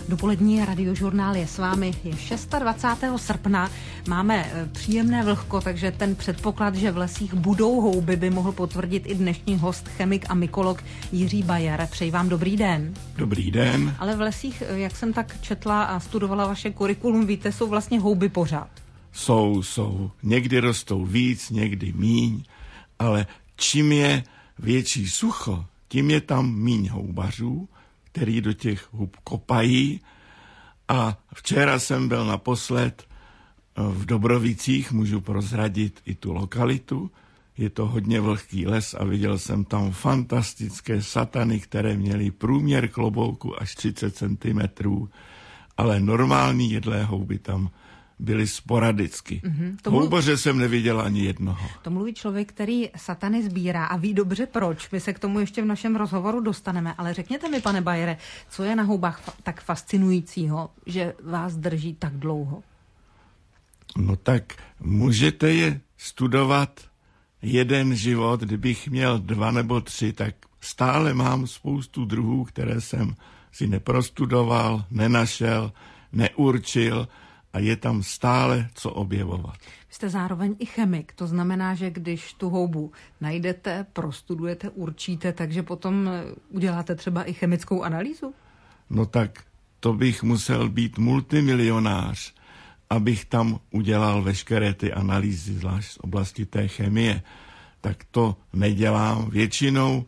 Dopolední radiožurnál je s vámi. Je 26. srpna, máme příjemné vlhko, takže ten předpoklad, že v lesích budou houby, by mohl potvrdit i dnešní host, chemik a mykolog Jiří Bayer. Přeji vám dobrý den. Dobrý den. Ale v lesích, jak jsem tak četla a studovala vaše kurikulum, víte, jsou vlastně houby pořád. Jsou. Někdy rostou víc, někdy míň, ale čím je větší sucho, tím je tam míň houbařů, který do těch hub kopají. A včera jsem byl naposled v Dobrovicích, můžu prozradit i tu lokalitu. Je to hodně vlhký les a viděl jsem tam fantastické satany, které měly průměr klobouku až 30 cm, ale normální jedlé houby tam byly sporadicky. Houbaře jsem neviděl ani jednoho. To mluví člověk, který satany sbírá a ví dobře proč. My se k tomu ještě v našem rozhovoru dostaneme, ale řekněte mi, pane Bayere, co je na houbách tak fascinujícího, že vás drží tak dlouho? No tak můžete je studovat jeden život, kdybych měl 2 nebo 3, tak stále mám spoustu druhů, které jsem si neprostudoval, nenašel, neurčil, a je tam stále co objevovat. Vy jste zároveň i chemik, to znamená, že když tu houbu najdete, prostudujete, určíte, takže potom uděláte třeba i chemickou analýzu? No tak to bych musel být multimilionář, abych tam udělal veškeré ty analýzy, zvlášť z oblasti té chemie. Tak to nedělám. Většinou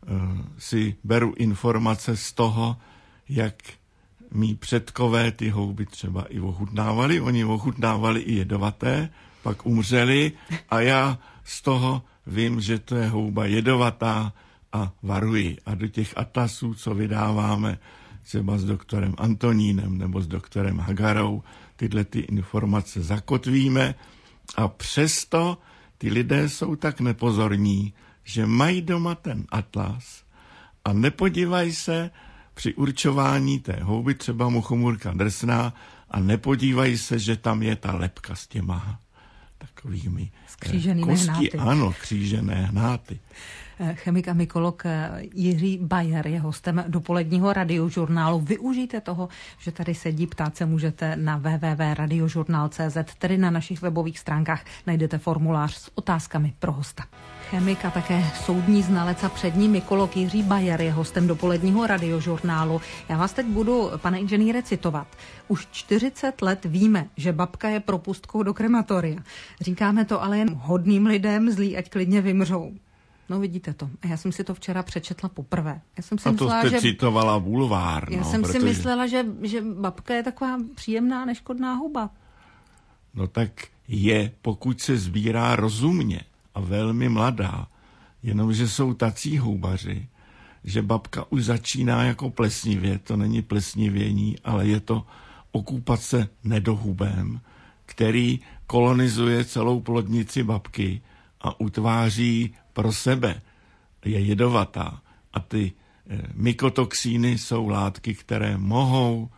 si beru informace z toho, jak mí předkové ty houby třeba i ochutnávali. Oni ochutnávali i jedovaté, pak umřeli a já z toho vím, že to je houba jedovatá a varuji. A do těch atlasů, co vydáváme třeba s doktorem Antonínem nebo s doktorem Hagarou, tyhle ty informace zakotvíme a přesto ty lidé jsou tak nepozorní, že mají doma ten atlas a nepodívají se při určování té houby, třeba muchomůrka drsná, a nepodívají se, že tam je ta lebka s těma takovými kosti. Ano, křížené hnáty. Chemik a mykolog Jiří Bayer je hostem dopoledního radiožurnálu. Využijte toho, že tady sedí, ptát se můžete na www.radiožurnal.cz, tedy na našich webových stránkách najdete formulář s otázkami pro hosta. Chemik a také soudní znalec a přední mykolog Jiří Bayer je hostem dopoledního radiožurnálu. Já vás teď budu, pane inženýre, citovat. Už 40 let víme, že babka je propustkou do krematoria. Říkáme to ale jen hodným lidem, zlí ať klidně vymřou. No vidíte to. A já jsem si to včera přečetla poprvé. A to jste citovala bulvár. Já jsem si myslela, že babka je taková příjemná, neškodná houba. No tak je, pokud se sbírá rozumně a velmi mladá. Jenomže jsou tací houbaři, že babka už začíná jako plesnivě. To není plesnivění, ale je to okupace nedohubem, který kolonizuje celou plodnici babky a utváří pro sebe. Je jedovatá a ty mykotoxíny jsou látky, které mohou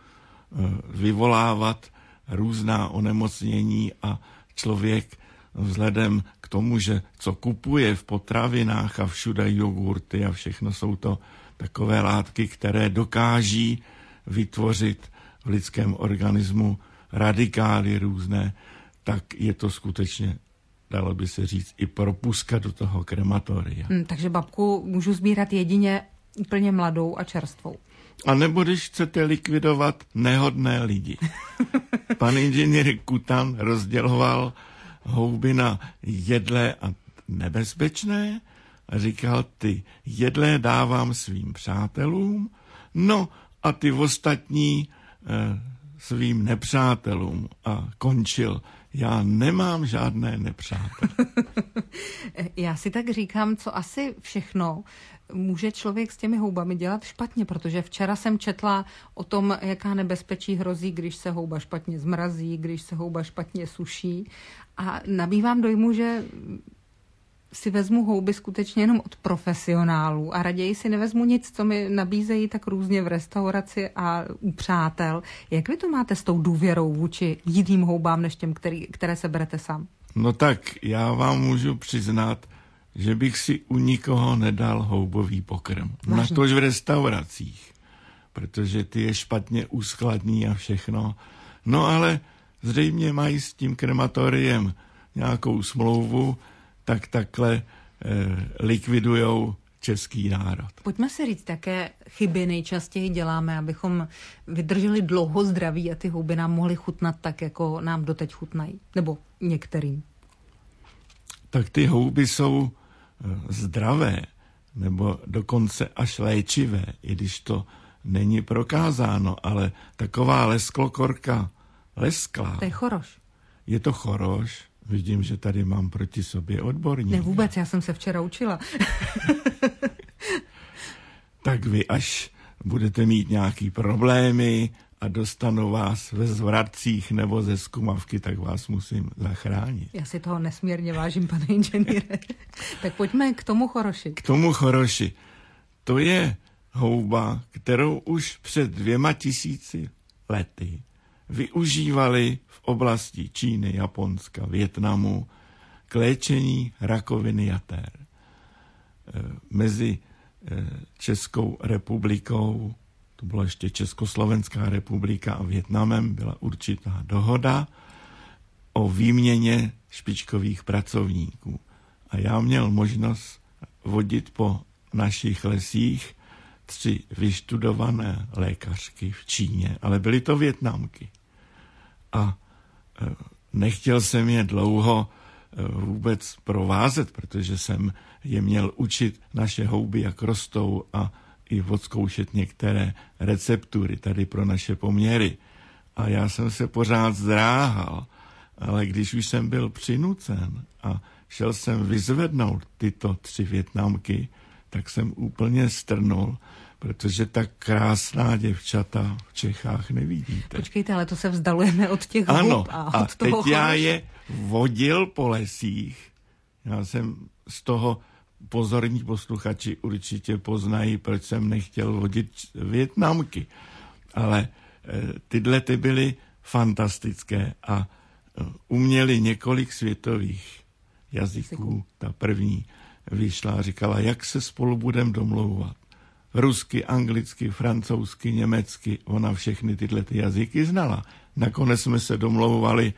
vyvolávat různá onemocnění a člověk vzhledem k tomu, že co kupuje v potravinách a všude jogurty a všechno jsou to takové látky, které dokáží vytvořit v lidském organismu radikály různé, tak je to skutečně, dalo by se říct, i propustka do toho krematoria. Takže babku můžu sbírat jedině úplně mladou a čerstvou. A nebo když chcete likvidovat nehodné lidi. Pan inženýr Kutan rozděloval houby na jedlé a nebezpečné a říkal, ty jedlé dávám svým přátelům, no a ty ostatní svým nepřátelům, a končil. Já nemám žádné nepřátelé. Já si tak říkám, co asi všechno může člověk s těmi houbami dělat špatně, protože včera jsem četla o tom, jaká nebezpečí hrozí, když se houba špatně zmrazí, když se houba špatně suší. A nabývám dojmu, že si vezmu houby skutečně jenom od profesionálů a raději si nevezmu nic, co mi nabízejí tak různě v restauraci a u přátel. Jak vy to máte s tou důvěrou vůči jiným houbám, než těm, které se berete sám? No tak já vám můžu přiznat, že bych si u nikoho nedal houbový pokrm. Natož v restauracích. protože ty je špatně uskladní a všechno. No ale zřejmě mají s tím krematoriem nějakou smlouvu, tak takhle likvidujou český národ. Pojďme si říct, jaké chyby nejčastěji děláme, abychom vydrželi dlouho zdraví a ty houby nám mohly chutnat tak, jako nám doteď chutnají. Nebo některým. Tak ty houby jsou zdravé, nebo dokonce až léčivé, i když to není prokázáno, ale taková lesklokorka lesklá. To je choroš. Je to choroš. Vidím, že tady mám proti sobě odborníka. Ne vůbec, já jsem se včera učila. Tak vy, až budete mít nějaký problémy a dostanu vás ve zvratcích nebo ze zkumavky, tak vás musím zachránit. Já si toho nesmírně vážím, pane inženýre. Tak pojďme k tomu choroši. K tomu choroši. To je houba, kterou už před 2000 lety využívali v oblasti Číny, Japonska, Vietnamu k léčení rakoviny jater. Mezi Českou republikou, to byla ještě Československá republika a Vietnamem, byla určitá dohoda o výměně špičkových pracovníků. A já měl možnost vodit po našich lesích 3 vyštudované lékařky v Číně, ale byly to Vietnamky. A nechtěl jsem je dlouho vůbec provázet, protože jsem je měl učit naše houby, jak rostou a i odzkoušet některé receptury tady pro naše poměry. A já jsem se pořád zdráhal, ale když už jsem byl přinucen a šel jsem vyzvednout tyto 3 Vietnamky, tak jsem úplně strnul, protože tak krásná děvčata v Čechách nevidíte. Počkejte, ale to se vzdalujeme od těch hub a od toho teď já je vodil po lesích. Já jsem z toho, pozorní posluchači určitě poznají, proč jsem nechtěl vodit Vietnamky. Ale tyhle ty byly fantastické a uměli několik světových jazyků. Ta první vyšla a říkala, jak se spolu budeme domlouvat. Rusky, anglicky, francouzsky, německy, ona všechny tyhle ty jazyky znala. Nakonec jsme se domlouvali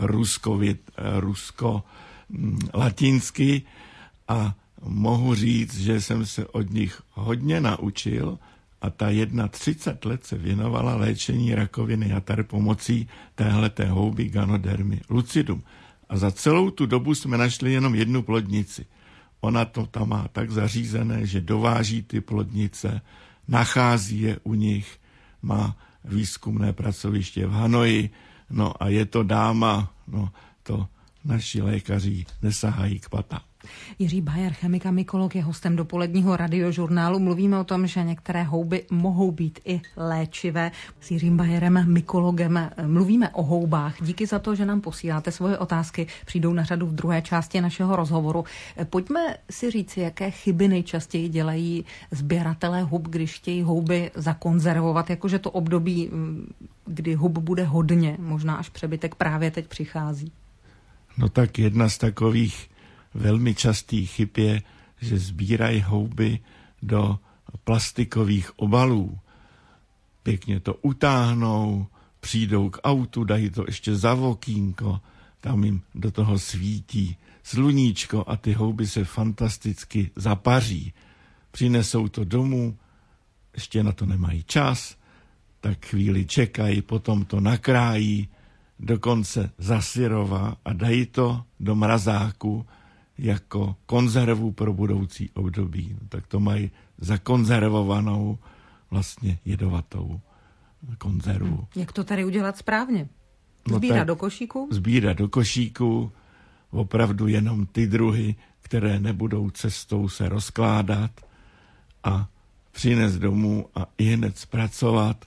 rusko-latinsky a mohu říct, že jsem se od nich hodně naučil a ta 31 let se věnovala léčení rakoviny jater pomocí téhleté houby Ganodermy lucidum. A za celou tu dobu jsme našli jenom 1 plodnici. Ona to tam má tak zařízené, že dováží ty plodnice, nachází je u nich, má výzkumné pracoviště v Hanoji, no a je to dáma, no to naši lékaři nesahají k pata. Jiří Bayer, chemik a mykolog, je hostem dopoledního radiožurnálu. Mluvíme o tom, že některé houby mohou být i léčivé. S Jiřím Bayerem, mykologem, mluvíme o houbách. Díky za to, že nám posíláte svoje otázky. Přijdou na řadu v druhé části našeho rozhovoru. Pojďme si říct, jaké chyby nejčastěji dělají sběratelé hub, když chtějí houby zakonzervovat, jakože to období, kdy hub bude hodně, možná až přebytek, právě teď přichází. No tak jedna z takových velmi častých chyb je, že sbírají houby do plastikových obalů. Pěkně to utáhnou, přijdou k autu, dají to ještě za okýnko, tam jim do toho svítí sluníčko a ty houby se fantasticky zapaří. Přinesou to domů, ještě na to nemají čas, tak chvíli čekají, potom to nakrájí, dokonce zasyrova a dají to do mrazáku jako konzervu pro budoucí období. Tak to mají zakonzervovanou vlastně jedovatou konzervu. Jak to tady udělat správně? Sbírat do košíku? Sbírat do košíku, opravdu jenom ty druhy, které nebudou cestou se rozkládat a přinést domů a ihned zpracovat.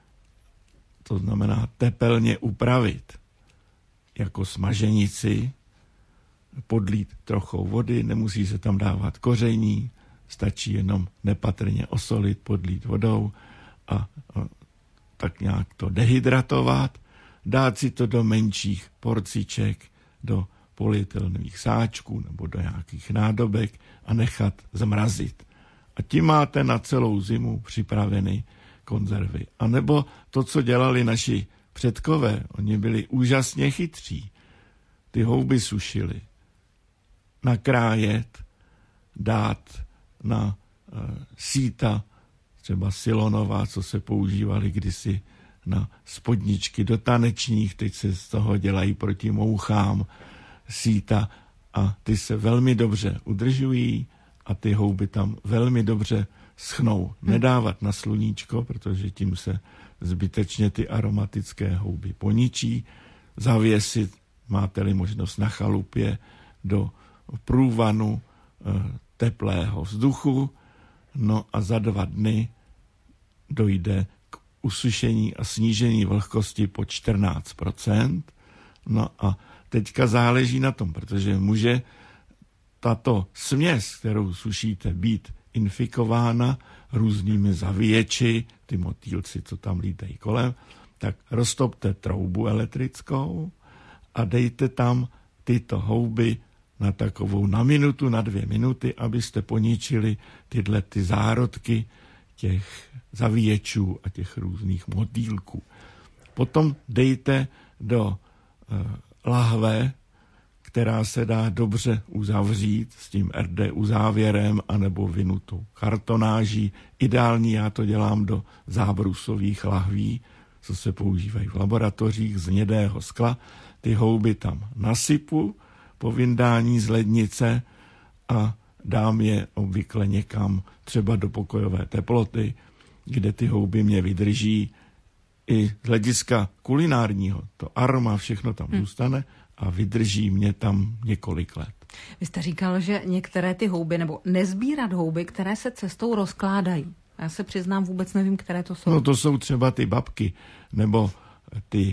To znamená tepelně upravit. Jako smaženici, podlít trochou vody, nemusí se tam dávat koření, stačí jenom nepatrně osolit, podlít vodou a tak nějak to dehydratovat, dát si to do menších porciček, do polyethylenových sáčků nebo do nějakých nádobek a nechat zmrazit. A tím máte na celou zimu připraveny konzervy. A nebo to, co dělali naši předkové, oni byli úžasně chytří. Ty houby sušili, nakrájet, dát na síta, třeba silonová, co se používali kdysi na spodničky do tanečních, teď se z toho dělají proti mouchám síta a ty se velmi dobře udržují a ty houby tam velmi dobře schnou. Nedávat na sluníčko, protože tím se zbytečně ty aromatické houby poničí. Zavěsit, máte-li možnost na chalupě, do průvanu teplého vzduchu, no a za 2 dny dojde k usušení a snížení vlhkosti po 14%. No a teďka záleží na tom, protože může tato směs, kterou sušíte, být infikována různými zavíječi, ty motýlci, co tam lítají kolem, tak roztopte troubu elektrickou a dejte tam tyto houby na minutu, na 2 minuty, abyste poničili tyhle ty zárodky těch zavíječů a těch různých motýlků. Potom dejte do lahve, která se dá dobře uzavřít s tím RD uzávěrem anebo vinutou kartonáží. Ideální, já to dělám do zábrusových lahví, co se používají v laboratořích z hnědého skla. Ty houby tam nasypu po vyndání z lednice a dám je obvykle někam třeba do pokojové teploty, kde ty houby mě vydrží i z hlediska kulinárního. To aroma, všechno tam zůstane a vydrží mě tam několik let. Vy jste říkal, že některé ty houby, nebo nezbírat houby, které se cestou rozkládají. Já se přiznám, vůbec nevím, které to jsou. No to jsou třeba ty babky, nebo ty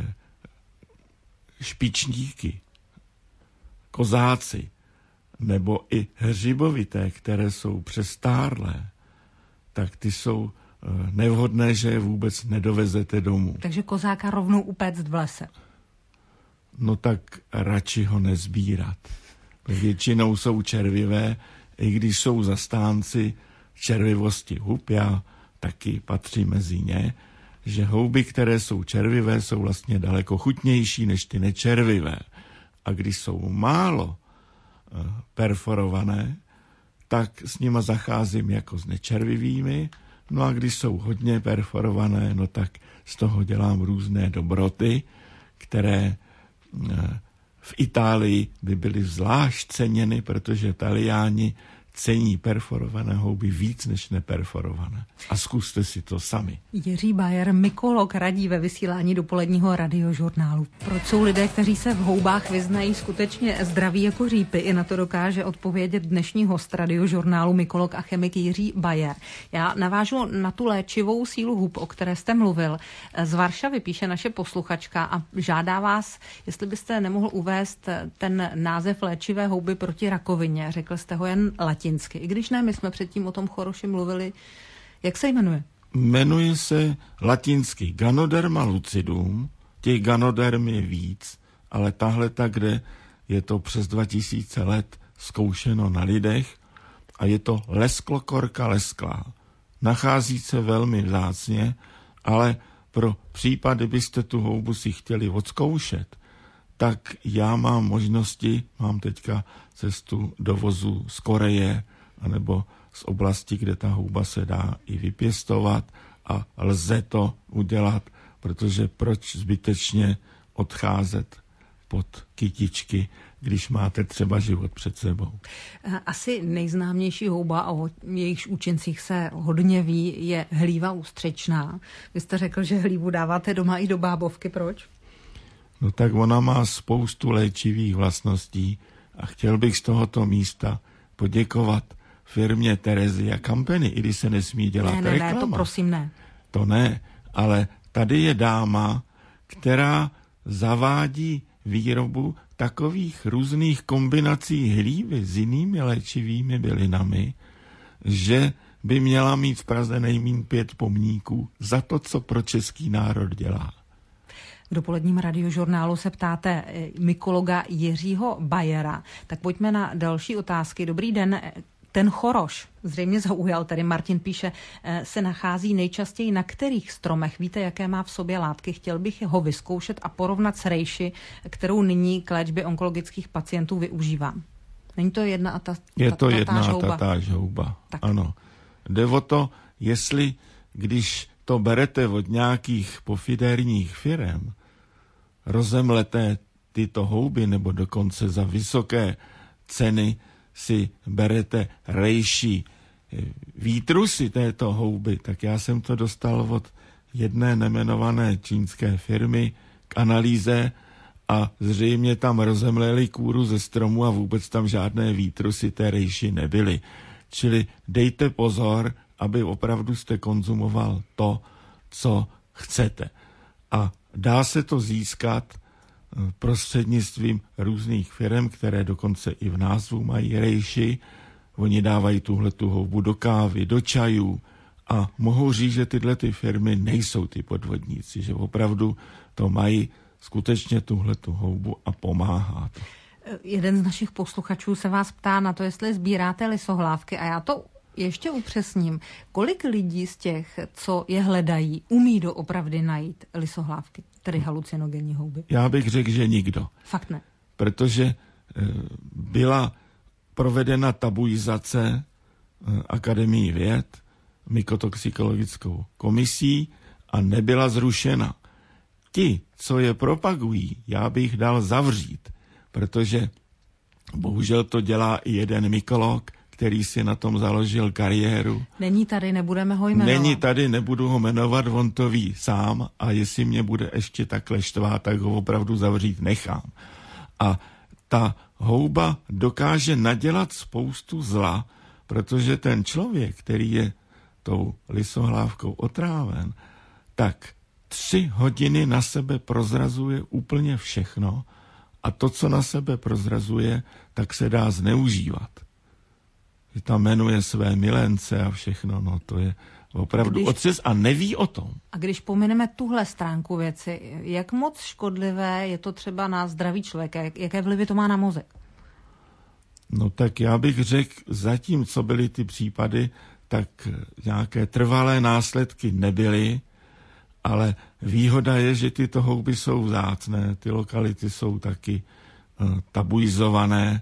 špičníky, kozáci, nebo i hřibovité, které jsou přestárlé, tak ty jsou nevhodné, že je vůbec nedovezete domů. Takže kozáka rovnou upéct v lese. No tak radši ho nezbírat. Většinou jsou červivé, i když jsou zastánci červivosti hub, já taky patří mezi ně, že houby, které jsou červivé, jsou vlastně daleko chutnější než ty nečervivé. A když jsou málo perforované, tak s nima zacházím jako s nečervivými, no a když jsou hodně perforované, no tak z toho dělám různé dobroty, které v Itálii by byly zvlášť ceněny, protože Taliáni cení perforované houby víc než neperforované. A zkuste si to sami. Jiří Bayer, mykolog, radí ve vysílání dopoledního radiožurnálu. Proč jsou lidé, kteří se v houbách vyznají, skutečně zdraví jako řípy? I na to dokáže odpovědět dnešní host radiožurnálu, mykolog a chemik Jiří Bayer. Já navážu na tu léčivou sílu hub, o které jste mluvil. Z Varšavy píše naše posluchačka a žádá vás, jestli byste nemohl uvést ten název léčivé houby proti rakovině. Řekl jste ho jen latinsky. I když ne, my jsme předtím o tom choroši mluvili. Jak se jmenuje? Jmenuje se latinsky Ganoderma lucidum. Těch ganoderm je víc, ale tahle kde je to přes 2000 let zkoušeno na lidech a je to lesklokorka lesklá. Nachází se velmi vzácně, ale pro případ, kdybyste tu houbu si chtěli odzkoušet, tak já mám možnosti, mám teďka cestu dovozu z Koreje, anebo z oblasti, kde ta houba se dá i vypěstovat a lze to udělat, protože proč zbytečně odcházet pod kytičky, když máte třeba život před sebou. Asi nejznámější houba, o jejichž účincích se hodně ví, je hlíva ústřičná. Vy jste řekl, že hlívu dáváte doma i do bábovky, proč? No tak ona má spoustu léčivých vlastností a chtěl bych z tohoto místa poděkovat firmě Teresia Company, i když se nesmí dělat reklama. Ne, to prosím ne. To ne, ale tady je dáma, která zavádí výrobu takových různých kombinací hlívy s jinými léčivými bylinami, že by měla mít v Praze nejmíň 5 pomníků za to, co pro český národ dělá. V dopoledním radiožurnálu se ptáte mykologa Jiřího Bayera. Tak pojďme na další otázky. Dobrý den. Ten choroš, zřejmě zaujal, tady Martin píše, se nachází nejčastěji na kterých stromech? Víte, jaké má v sobě látky? Chtěl bych ho vyzkoušet a porovnat s rejši, kterou nyní k léčbě onkologických pacientů využívám. Není to jedna a tatáž houba. Ano. Jde o to, jestli, když to berete od nějakých pofidérních firem, rozemleté tyto houby, nebo dokonce za vysoké ceny si berete rejší výtrusy této houby, tak já jsem to dostal od jedné nejmenované čínské firmy k analýze a zřejmě tam rozemleli kůru ze stromu a vůbec tam žádné výtrusy té rejši nebyly. Čili dejte pozor, aby opravdu jste konzumoval to, co chcete. A dá se to získat prostřednictvím různých firem, které dokonce i v názvu mají rejši. Oni dávají tuhletu houbu do kávy, do čajů a mohou říct, že tyhle ty firmy nejsou ty podvodníci, že opravdu to mají skutečně tuhletu houbu a pomáhá to. Jeden z našich posluchačů se vás ptá na to, jestli sbíráte lisohlávky a já to ještě upřesním. Kolik lidí z těch, co je hledají, umí doopravdy najít lisohlávky, tedy halucinogenní houby? Já bych řekl, že nikdo. Fakt ne. Protože byla provedena tabuizace Akademií věd, mykotoxikologickou komisí a nebyla zrušena. Ti, co je propagují, já bych dal zavřít, protože bohužel to dělá i jeden mykolog, který si na tom založil kariéru. Není tady, nebudeme ho jmenovat. Není tady, nebudu ho jmenovat, on to ví sám a jestli mě bude ještě takhle štvát, tak ho opravdu zavřít nechám. A ta houba dokáže nadělat spoustu zla, protože ten člověk, který je tou lisohlávkou otráven, tak 3 hodiny na sebe prozrazuje úplně všechno a to, co na sebe prozrazuje, tak se dá zneužívat. Že tam jmenuje své milence a všechno, no to je opravdu otřes a neví o tom. A když pomineme tuhle stránku věci, jak moc škodlivé je to třeba na zdraví člověka, jaké vlivy to má na mozek? No tak já bych řekl, zatím, co byly ty případy, tak nějaké trvalé následky nebyly, ale výhoda je, že tyto houby jsou vzácné, ty lokality jsou taky tabuizované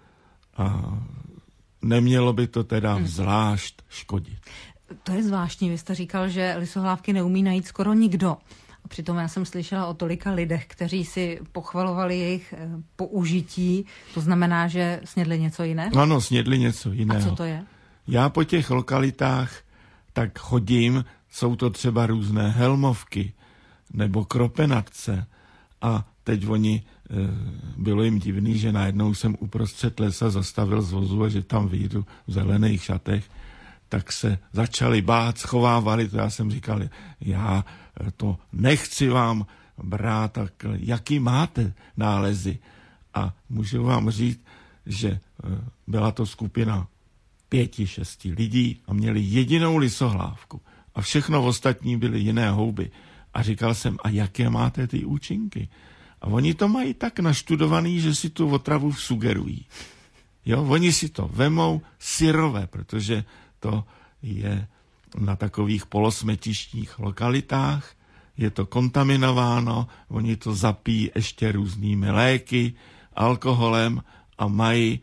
a nemělo by to teda zvlášť škodit. To je zvláštní, vy jste říkal, že lisohlávky neumí najít skoro nikdo. A přitom já jsem slyšela o tolika lidech, kteří si pochvalovali jejich použití. To znamená, že snědli něco jiného? Ano, snědli něco jiného. A co to je? Já po těch lokalitách tak chodím, jsou to třeba různé helmovky nebo kropenatce a teď oni, bylo jim divný, že najednou jsem uprostřed lesa zastavil z vozu a že tam vyjdu v zelených šatech, tak se začali bát, schovávali to. Já jsem říkal, já to nechci vám brát, tak jaký máte nálezy. A můžu vám říct, že byla to skupina 5-6 lidí a měli jedinou lisohlávku. A všechno ostatní byly jiné houby. A říkal jsem, a jaké máte ty účinky? A oni to mají tak naštudovaný, že si tu otravu sugerují. Jo, oni si to vemou syrové, protože to je na takových polosmetištních lokalitách, je to kontaminováno, oni to zapíjí ještě různými léky, alkoholem a mají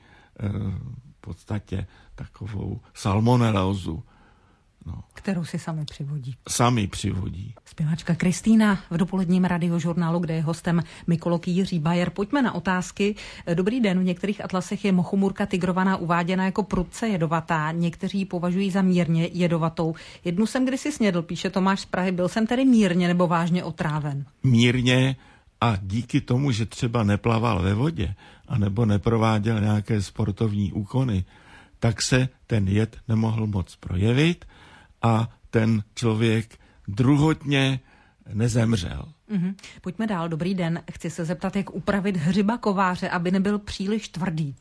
v podstatě takovou salmonelózu. No. Kterou si sami přivodí. Sami přivodí. Zpěvačka Kristýna v dopoledním radiožurnálu, kde je hostem mykolog Jiří Bayer. Pojďme na otázky. Dobrý den, v některých atlasech je mochomůrka tigrovaná uváděna jako prudce jedovatá. Někteří ji považují za mírně jedovatou. Jednu jsem kdysi snědl, píše Tomáš z Prahy. Byl jsem tedy mírně nebo vážně otráven? Mírně a díky tomu, že třeba neplaval ve vodě anebo neprováděl nějaké sportovní úkony, tak se ten jed nemohl moc projevit a ten člověk druhotně nezemřel. Pojďme dál. Dobrý den. Chci se zeptat, jak upravit hřiba kováře, aby nebyl příliš tvrdý.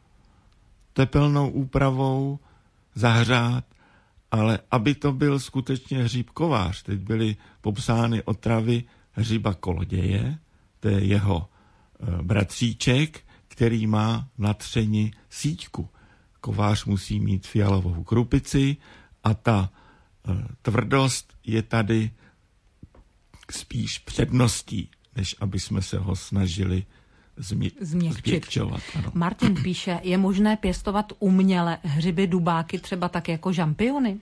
Tepelnou úpravou zahřát, ale aby to byl skutečně hřib kovář. Teď byly popsány otravy hřiba koloděje, to je jeho bratříček, který má na třeni síťku. kovář musí mít fialovou krupici a ta tvrdost je tady spíš předností, než aby jsme se ho snažili změkčovat. Ano. Martin píše, je možné pěstovat uměle hřiby dubáky třeba tak jako žampiony?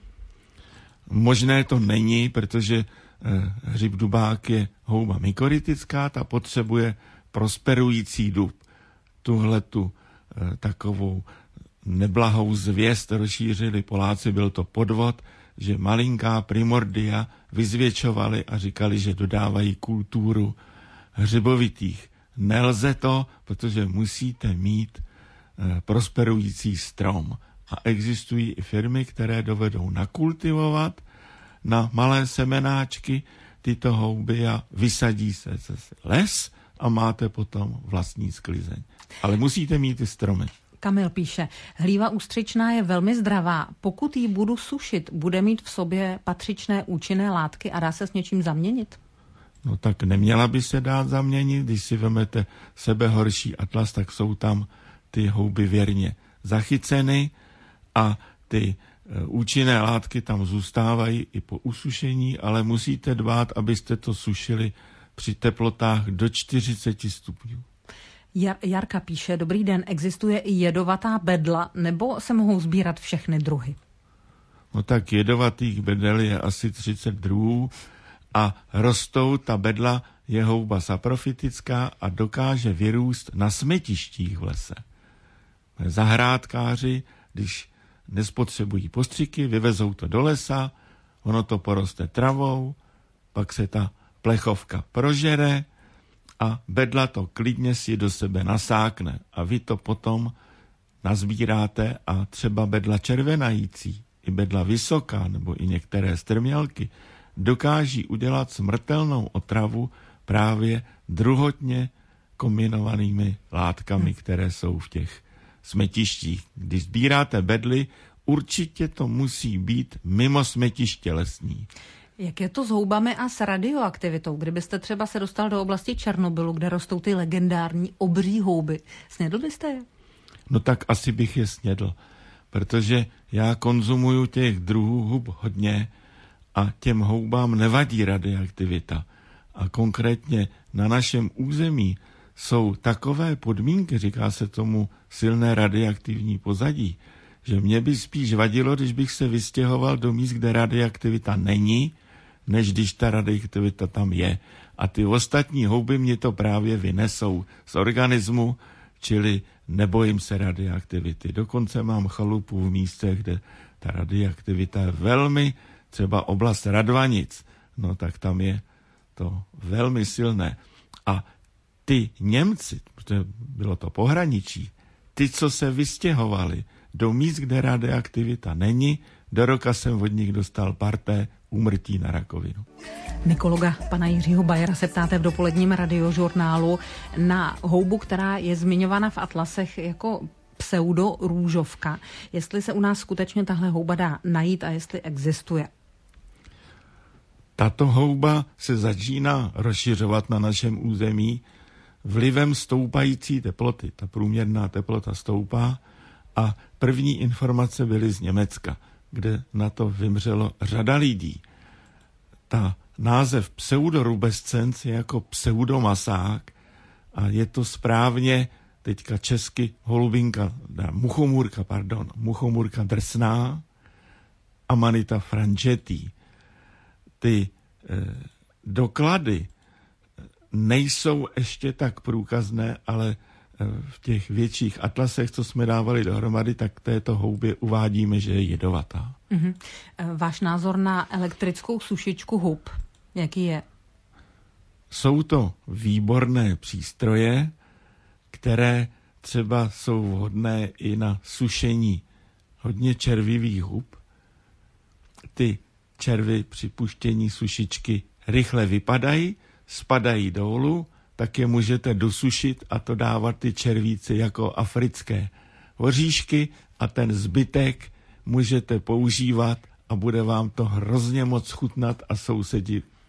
Možné to není, protože hřib dubák je houba mykorytická, ta potřebuje prosperující dub. Tuhletu takovou neblahou zvěst rozšířili Poláci, byl to podvod, že malinká primordia vyzvětšovali a říkali, že dodávají kulturu hřibovitých. Nelze to, protože musíte mít prosperující strom. A existují i firmy, které dovedou nakultivovat na malé semenáčky tyto houby a vysadí se les a máte potom vlastní sklizeň. Ale musíte mít i stromy. Kamil píše, hlíva ústřičná je velmi zdravá. Pokud ji budu sušit, bude mít v sobě patřičné účinné látky a dá se s něčím zaměnit? No tak neměla by se dát zaměnit. Když si vemete sebehorší atlas, tak jsou tam ty houby věrně zachyceny a ty účinné látky tam zůstávají i po usušení, ale musíte dbát, abyste to sušili při teplotách do 40 stupňů. Jarka píše, dobrý den, existuje i jedovatá bedla, nebo se mohou sbírat všechny druhy? No tak jedovatých bedel je asi 30 druhů a rostou, ta bedla je houba saprofitická a dokáže vyrůst na smetištích v lese. Zahrádkáři, když nespotřebují postřiky, vyvezou to do lesa, ono to poroste travou, pak se ta plechovka prožere a bedla to klidně si do sebe nasákne a vy to potom nazbíráte a třeba bedla červenající, i bedla vysoká nebo i některé strmělky dokáží udělat smrtelnou otravu právě druhotně kombinovanými látkami, které jsou v těch smetištích. Když sbíráte bedly, určitě to musí být mimo smetiště lesní. Jak je to s houbami a s radioaktivitou? Kdybyste třeba se dostal do oblasti Černobylu, kde rostou ty legendární obří houby, snědl byste je? No tak asi bych je snědl, protože já konzumuju těch druhů hub hodně a těm houbám nevadí radioaktivita. A konkrétně na našem území jsou takové podmínky, říká se tomu silné radioaktivní pozadí, že mě by spíš vadilo, když bych se vystěhoval do míst, kde radioaktivita není, než když ta radioaktivita tam je. A ty ostatní houby mě to právě vynesou z organismu, čili nebojím se radioaktivity. Dokonce mám chalupu v místech, kde ta radioaktivita je velmi, třeba oblast Radvanic, no tak tam je to velmi silné. A ty Němci, protože bylo to pohraničí, ty, co se vystěhovali do míst, kde radioaktivita není, do roka jsem od nich dostal parté úmrtí na rakovinu. Mykologa pana Jiřího Bajera se ptáte v dopoledním radiožurnálu na houbu, která je zmiňována v atlasech jako pseudorůžovka. Jestli se u nás skutečně tahle houba dá najít a jestli existuje. Tato houba se začíná rozšiřovat na našem území vlivem stoupající teploty. Ta průměrná teplota stoupá a první informace byly z Německa, kde na to vymřelo řada lidí. Ta název pseudorubescens je jako pseudomasák a je to správně teďka česky muchomůrka drsná, Amanita franchetti. Ty doklady nejsou ještě tak průkazné, ale v těch větších atlasech, co jsme dávali dohromady, tak této houbě uvádíme, že je jedovatá. Mm-hmm. Váš názor na elektrickou sušičku hub, jaký je? Jsou to výborné přístroje, které třeba jsou vhodné i na sušení hodně červivých hub. Ty červy při puštění sušičky rychle vypadají, spadají dolů, tak je můžete dosušit a to dávat ty červíci jako africké oříšky a ten zbytek můžete používat a bude vám to hrozně moc chutnat a sousedi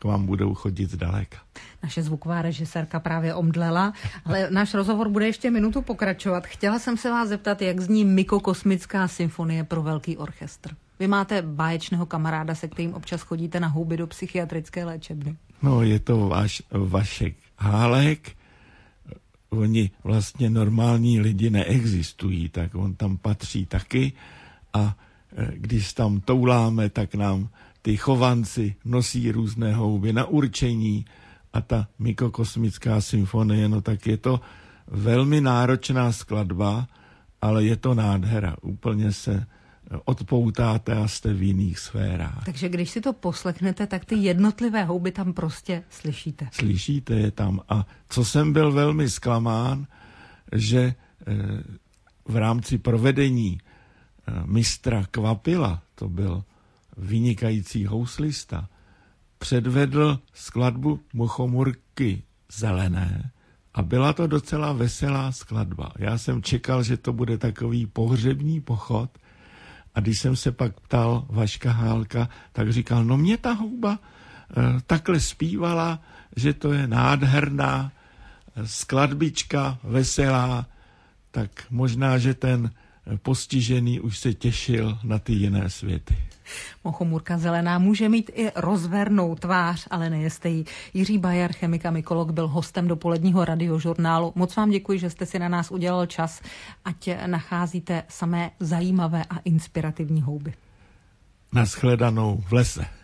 k vám budou chodit zdaleka. Naše zvuková režisérka právě omdlela, ale náš rozhovor bude ještě minutu pokračovat. Chtěla jsem se vás zeptat, jak zní Mikokosmická symfonie pro velký orchestr. Vy máte báječného kamaráda, se kterým občas chodíte na houby do psychiatrické léčebny. No, je to Vašek Hálek. Oni vlastně normální lidi neexistují, tak on tam patří taky a když tam touláme, tak nám ty chovanci nosí různé houby na určení a ta Mikokosmická symfonie, no tak je to velmi náročná skladba, ale je to nádhera. Úplně se odpoutáte a jste v jiných sférách. Takže když si to poslechnete, tak ty jednotlivé houby tam prostě slyšíte. Slyšíte je tam. A co jsem byl velmi zklamán, že v rámci provedení mistra Kvapila, to byl vynikající houslista, předvedl skladbu Muchomurky zelené a byla to docela veselá skladba. Já jsem čekal, že to bude takový pohřební pochod a když jsem se pak ptal Vaška Hálka, tak říkal, no mě ta houba takhle zpívala, že to je nádherná skladbička, veselá, tak možná, že ten postižený už se těšil na ty jiné světy. Muchomurka zelená může mít i rozvernou tvář, ale nejeste jí. Jiří Bajar, chemik a mykolog, byl hostem dopoledního radiožurnálu. Moc vám děkuji, že jste si na nás udělal čas, ať nacházíte samé zajímavé a inspirativní houby. Nashledanou v lese.